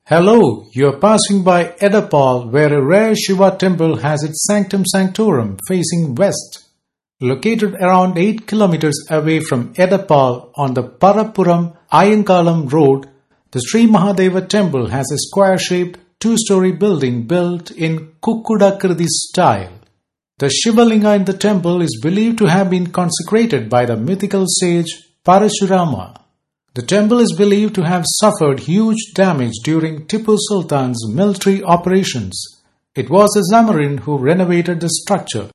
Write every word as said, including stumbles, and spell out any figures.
Hello, you are passing by Edappal, where a rare Shiva temple has its sanctum sanctorum facing west. Located around eight kilometers away from Edappal on the Parappuram Ayankalam road, the Sri Mahadeva temple has a square-shaped two-story building built in Kukkudakriti style. The Shivalinga in the temple is believed to have been consecrated by the mythical sage Parashurama. The temple is believed to have suffered huge damage during Tipu Sultan's military operations. It was a Zamorin who renovated the structure.